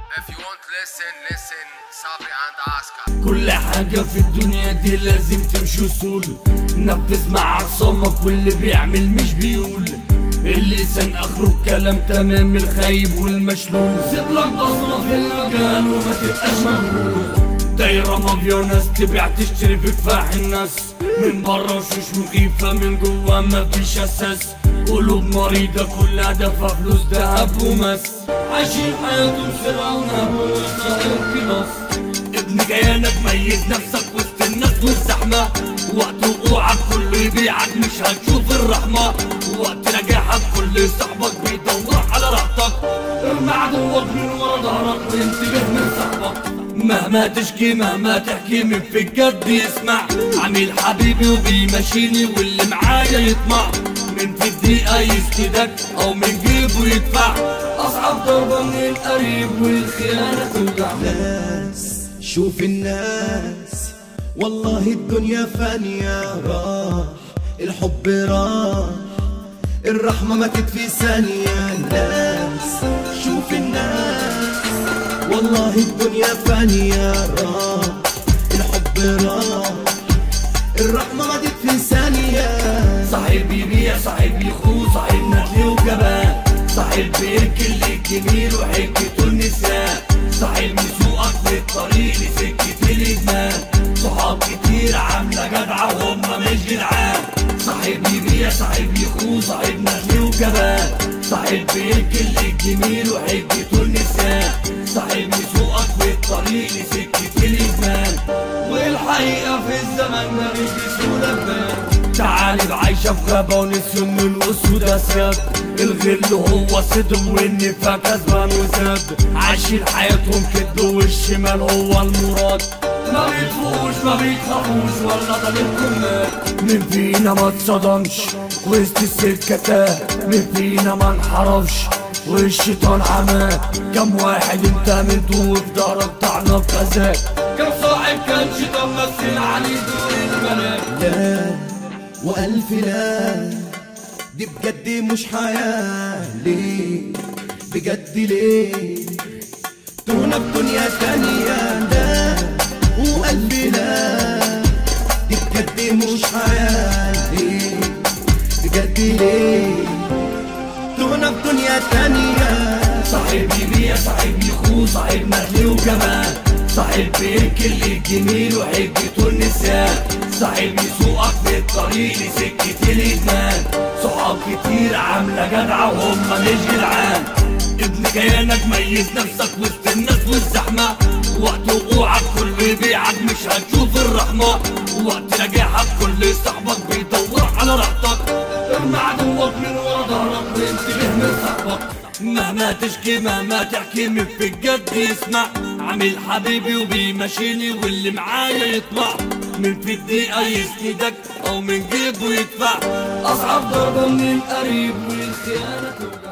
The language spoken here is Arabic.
If you want listen صبري عند عسكر. كل حاجة في الدنيا دي لازم تمشي وصول، نفذ مع عصامك واللي بيعمل مش بيقول. اللسان اخره الكلام تمام، الخايب والمشلول سيب لك بصمة في المكان وما تبقاش مغرور. دايرة مافيا وناس تبيع تشتري في كفاح الناس، من بره وشوش مخيفة من جوا مفيش اساس. قلوب مريضة كل هدفها فلوس دهب ومس، عايشين حياتهم سرعة ونهب وصغير كلاس. ابن كيانك ميز نفسك وسط الناس والزحمة، وقت وقوعك كله يبيعك مش هتشوف الرحمة. وقت نجاحك كل صاحبك بيدور على راحتك، ارمي عدوك من ورا ظهرك وانتبه من صاحبك. مهما تشكي مهما تحكي من في الجد يسمع، عميل حبيبي وبيمشيني واللي معايا يطمع. من في الدقيقة يسندك او من جيبه يدفع، اصعب ضربة من القريب والخيانة توجع. ناس شوف الناس والله الدنيا فانية، راح الحب راح الرحمة ماتت في ثانية. ناس شوف الناس والله الدنيا فانية، راح الحب راح الرحمة ماتت في ثانية. صاحب يبيع صاحب يخون صاحب ندل وجبان، صاحب بيركي اللي الجميل وحكته النساء، صاحب يسوقك في الطريق لسكة الإدمان. صحاب كتير عاملة جدعة وهم مش جدعان، صاحب يبيع صاحب يخون صاحب ندل وجبان، صاحب بيركي اللي الجميل وحكته النساء، صاحب يسوقك في الطريق لسكة الإدمان. والحقيقة في الزمن ده مش بسهولة تبان. تعالي عايشة في غابة ونسيون من الأسود أسياد، الغل هو صدم والنفاق كسبان وزاد. عايشين حياتهم كد والشمال هو المراد، ما بيطفوش ما بيخافوش ولا ضميركم مات. مين فينا ما اتصدمش وسط السكة تاه، مين فينا ما انحرفش والشيطان عماه. كم واحد انت منتو وفي دارك طعنة في غزاك، كم صاحب كان شيطان مثل عليه دور الملاك. لا وألف لا دي بجد مش حياة، ليه بجد ليه تونا بدنيا تانية. لا وألف لا دي بجد مش حياة، ليه بجد ليه تونا بدنيا تانية. صاحب يبيع صاحب يخون صاحب ندل وجمال، صاحب بيركي اللي الجميل وحجته النساء، صاحب يسوقك في الطريق لسكة الإدمان. صحاب كتير عاملة جدعة وهم مش جدعان، ابن كيانك ميز نفسك وسط الناس والزحمة. وقت وقوعك كله يبيعك مش هتشوف الرحمة، وقت نجاحك كل صاحبك بيدور على راحتك، ارمي عدوك من ورا ظهرك وانتبه من صاحبك. مهما تشكي مهما تحكي من في الجد يسمع، عامل حبيبي وبيمشيني واللي معايا يطمع. من في الدقيقة يسندك او من جيبه يدفع، اصعب ضربة من القريب والخيانة توجع.